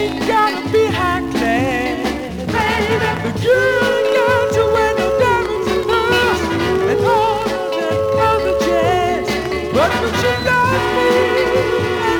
gotta be high class, baby. The girl got to wear no diamonds and pearls and all of that other jazz. But when she got me,